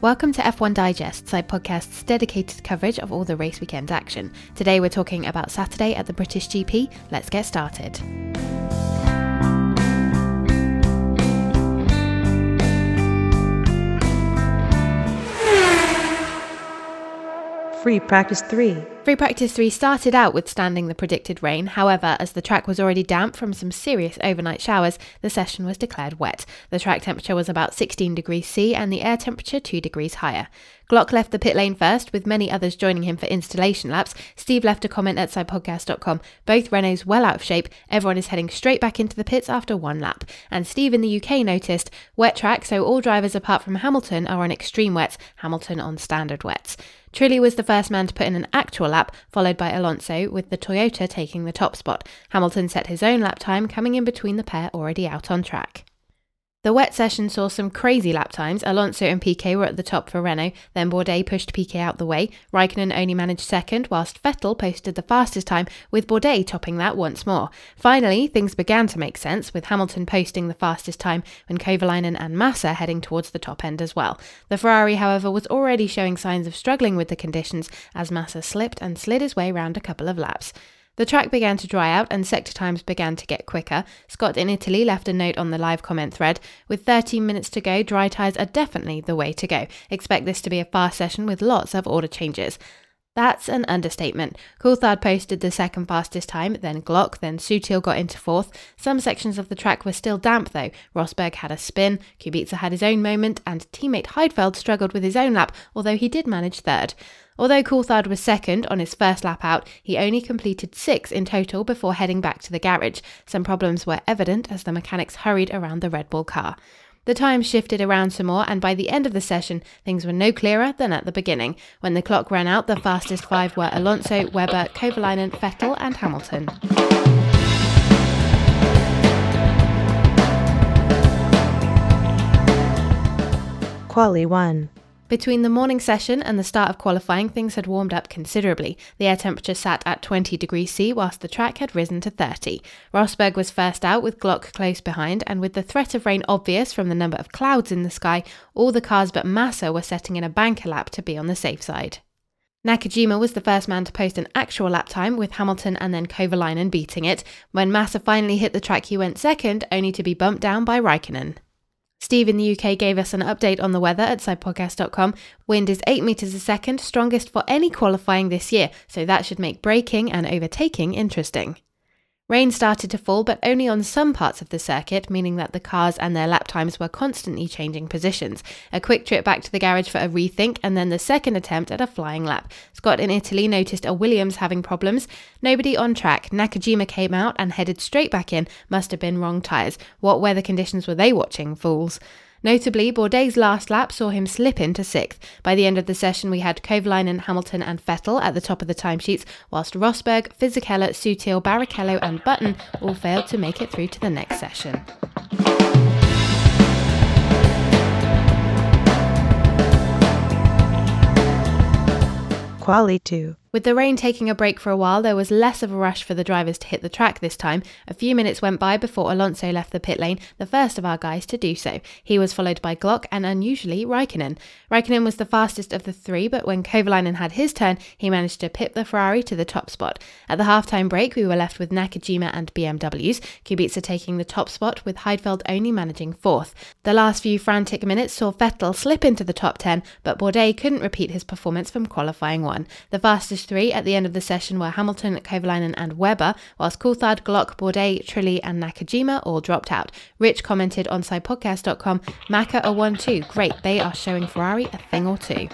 Welcome to F1 Digest, Side Podcast's dedicated coverage of all the race weekend action. Today we're talking about Saturday at the British GP. Let's get started. Free Practice 3. Free Practice 3 started out withstanding the predicted rain. However, as the track was already damp from some serious overnight showers, the session was declared wet. The track temperature was about 16 degrees C and the air temperature 2 degrees higher. Glock left the pit lane first, with many others joining him for installation laps. Steve left a comment at sidepodcast.com. Both Renaults well out of shape. Everyone is heading straight back into the pits after one lap. And Steve in the UK noticed, wet track, so all drivers apart from Hamilton are on extreme wets, Hamilton on standard wets. Trulli was the first man to put in an actual lap, followed by Alonso, with the Toyota taking the top spot. Hamilton set his own lap time, coming in between the pair already out on track. The wet session saw some crazy lap times. Alonso and Piquet were at the top for Renault, then Bourdais pushed Piquet out the way. Raikkonen only managed second, whilst Vettel posted the fastest time, with Bourdais topping that once more. Finally, things began to make sense, with Hamilton posting the fastest time when Kovalainen and Massa heading towards the top end as well. The Ferrari, however, was already showing signs of struggling with the conditions as Massa slipped and slid his way round a couple of laps. The track began to dry out and sector times began to get quicker. Scott in Italy left a note on the live comment thread. With 13 minutes to go, dry tyres are definitely the way to go. Expect this to be a fast session with lots of order changes. That's an understatement. Coulthard posted the second fastest time, then Glock, then Sutil got into fourth. Some sections of the track were still damp though. Rosberg had a spin, Kubica had his own moment, and teammate Heidfeld struggled with his own lap, although he did manage third. Although Coulthard was second on his first lap out, he only completed 6 in total before heading back to the garage. Some problems were evident as the mechanics hurried around the Red Bull car. The times shifted around some more, and by the end of the session, things were no clearer than at the beginning. When the clock ran out, the fastest 5 were Alonso, Webber, Kovalainen, Vettel and Hamilton. Quali 1. Between the morning session and the start of qualifying, things had warmed up considerably. The air temperature sat at 20 degrees C whilst the track had risen to 30. Rosberg was first out with Glock close behind, and with the threat of rain obvious from the number of clouds in the sky, all the cars but Massa were setting in a banker lap to be on the safe side. Nakajima was the first man to post an actual lap time, with Hamilton and then Kovalainen beating it. When Massa finally hit the track, he went second, only to be bumped down by Raikkonen. Steve in the UK gave us an update on the weather at sidepodcast.com. Wind is 8 metres a second, strongest for any qualifying this year, so that should make braking and overtaking interesting. Rain started to fall, but only on some parts of the circuit, meaning that the cars and their lap times were constantly changing positions. A quick trip back to the garage for a rethink, and then the second attempt at a flying lap. Scott in Italy noticed a Williams having problems. Nobody on track. Nakajima came out and headed straight back in. Must have been wrong tyres. What weather conditions were they watching, fools? Notably, Bourdais' last lap saw him slip into 6th. By the end of the session, we had Kovalainen, Hamilton and Vettel at the top of the timesheets, whilst Rosberg, Fisichella, Sutil, Barrichello and Button all failed to make it through to the next session. Quali 2. With the rain taking a break for a while, there was less of a rush for the drivers to hit the track this time. A few minutes went by before Alonso left the pit lane, the first of our guys to do so. He was followed by Glock and unusually Raikkonen. Raikkonen was the fastest of the 3, but when Kovalainen had his turn, he managed to pip the Ferrari to the top spot. At the halftime break, we were left with Nakajima and BMWs, Kubica taking the top spot, with Heidfeld only managing 4th. The last few frantic minutes saw Vettel slip into the top 10, but Bourdais couldn't repeat his performance from qualifying 1. The fastest 3 at the end of the session were Hamilton, Kovalainen and Webber, whilst Coulthard, Glock, Bourdais, Trulli and Nakajima all dropped out. Rich commented on sidepodcast.com, Maka are 1-2, great, they are showing Ferrari a thing or two.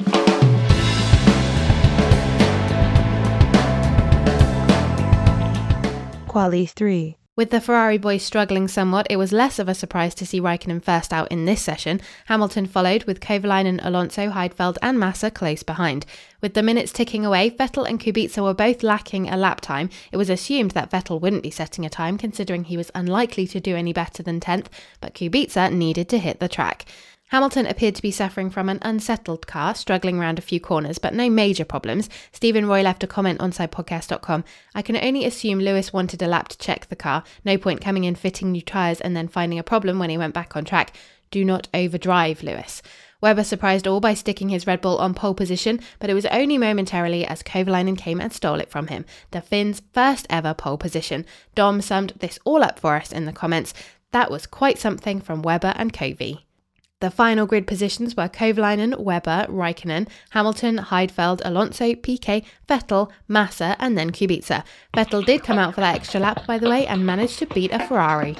Quali 3. With the Ferrari boys struggling somewhat, it was less of a surprise to see Raikkonen first out in this session. Hamilton followed, with Kovalainen, Alonso, Heidfeld and Massa close behind. With the minutes ticking away, Vettel and Kubica were both lacking a lap time. It was assumed that Vettel wouldn't be setting a time, considering he was unlikely to do any better than 10th, but Kubica needed to hit the track. Hamilton appeared to be suffering from an unsettled car, struggling around a few corners, but no major problems. Stephen Roy left a comment on sidepodcast.com. I can only assume Lewis wanted a lap to check the car. No point coming in fitting new tyres and then finding a problem when he went back on track. Do not overdrive, Lewis. Webber surprised all by sticking his Red Bull on pole position, but it was only momentarily as Kovalainen came and stole it from him. The Finns' first ever pole position. Dom summed this all up for us in the comments. That was quite something from Webber and Kovy. The final grid positions were Kovalainen, Webber, Raikkonen, Hamilton, Heidfeld, Alonso, Piquet, Vettel, Massa and then Kubica. Vettel did come out for that extra lap, by the way, and managed to beat a Ferrari.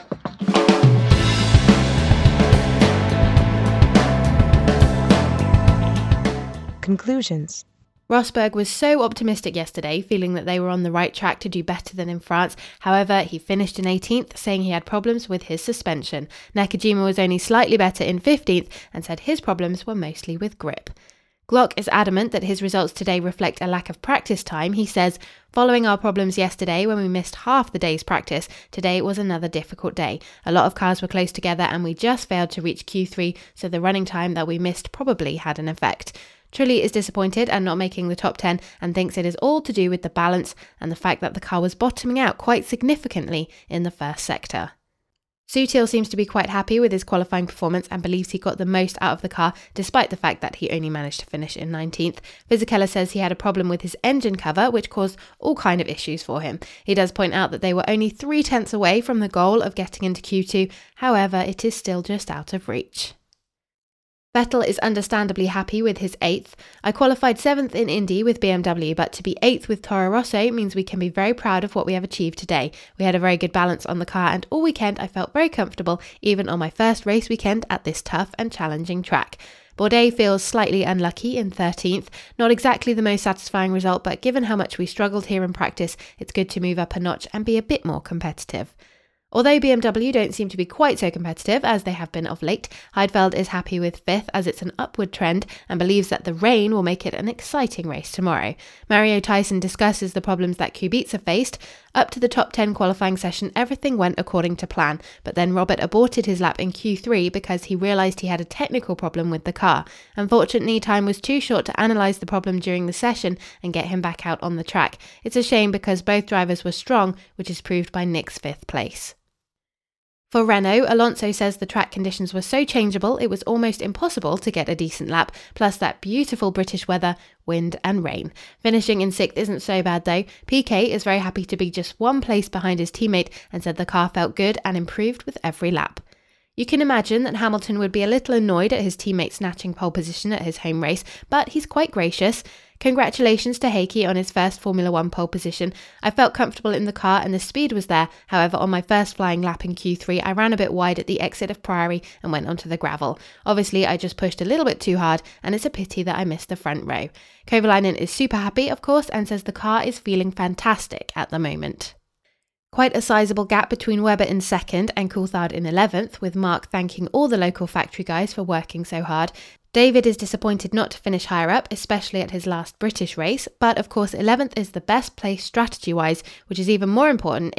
Conclusions. Rosberg was so optimistic yesterday, feeling that they were on the right track to do better than in France. However, he finished in 18th, saying he had problems with his suspension. Nakajima was only slightly better in 15th and said his problems were mostly with grip. Glock is adamant that his results today reflect a lack of practice time. He says, "Following our problems yesterday when we missed half the day's practice, today was another difficult day. A lot of cars were close together and we just failed to reach Q3, so the running time that we missed probably had an effect." Trulli is disappointed at not making the top 10 and thinks it is all to do with the balance and the fact that the car was bottoming out quite significantly in the first sector. Sutil seems to be quite happy with his qualifying performance and believes he got the most out of the car, despite the fact that he only managed to finish in 19th. Fisichella says he had a problem with his engine cover, which caused all kind of issues for him. He does point out that they were only 3 tenths away from the goal of getting into Q2, however, it is still just out of reach. Vettel is understandably happy with his 8th. "I qualified 7th in Indy with BMW, but to be 8th with Toro Rosso means we can be very proud of what we have achieved today. We had a very good balance on the car and all weekend I felt very comfortable, even on my first race weekend at this tough and challenging track." Bourdais feels slightly unlucky in 13th. Not exactly the most satisfying result, but given how much we struggled here in practice, it's good to move up a notch and be a bit more competitive. Although BMW don't seem to be quite so competitive as they have been of late, Heidfeld is happy with 5th as it's an upward trend and believes that the rain will make it an exciting race tomorrow. Mario Tyson discusses the problems that Kubica faced. Up to the top 10 qualifying session, everything went according to plan, but then Robert aborted his lap in Q3 because he realised he had a technical problem with the car. Unfortunately, time was too short to analyse the problem during the session and get him back out on the track. It's a shame because both drivers were strong, which is proved by Nick's 5th place. For Renault, Alonso says the track conditions were so changeable it was almost impossible to get a decent lap, plus that beautiful British weather, wind and rain. Finishing in 6th isn't so bad though. Piquet is very happy to be just 1 place behind his teammate and said the car felt good and improved with every lap. You can imagine that Hamilton would be a little annoyed at his teammate snatching pole position at his home race, but he's quite gracious. Congratulations to Heikki on his first Formula 1 pole position. I felt comfortable in the car and the speed was there. However, on my first flying lap in Q3, I ran a bit wide at the exit of Priory and went onto the gravel. Obviously, I just pushed a little bit too hard and it's a pity that I missed the front row. Kovalainen is super happy, of course, and says the car is feeling fantastic at the moment. Quite a sizable gap between Webber in 2nd and Coulthard in 11th, with Mark thanking all the local factory guys for working so hard. David is disappointed not to finish higher up, especially at his last British race, but of course 11th is the best place strategy-wise, which is even more important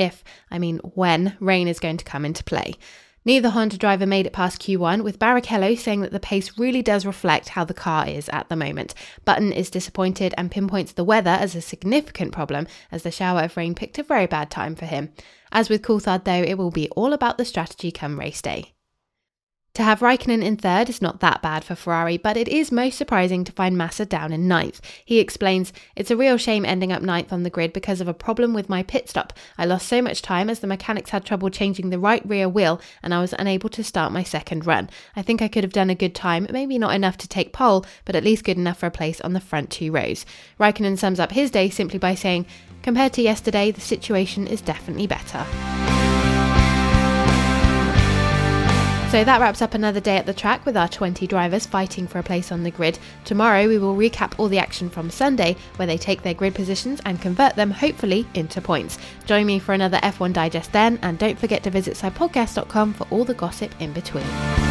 when rain is going to come into play. Neither Honda driver made it past Q1, with Barrichello saying that the pace really does reflect how the car is at the moment. Button is disappointed and pinpoints the weather as a significant problem, as the shower of rain picked a very bad time for him. As with Coulthard though, it will be all about the strategy come race day. To have Raikkonen in 3rd is not that bad for Ferrari, but it is most surprising to find Massa down in 9th. He explains, "It's a real shame ending up 9th on the grid because of a problem with my pit stop. I lost so much time as the mechanics had trouble changing the right rear wheel and I was unable to start my second run. I think I could have done a good time, maybe not enough to take pole, but at least good enough for a place on the front 2 rows. Raikkonen sums up his day simply by saying, "Compared to yesterday, the situation is definitely better." So that wraps up another day at the track with our 20 drivers fighting for a place on the grid. Tomorrow we will recap all the action from Sunday, where they take their grid positions and convert them, hopefully, into points. Join me for another F1 Digest then, and don't forget to visit sidepodcast.com for all the gossip in between.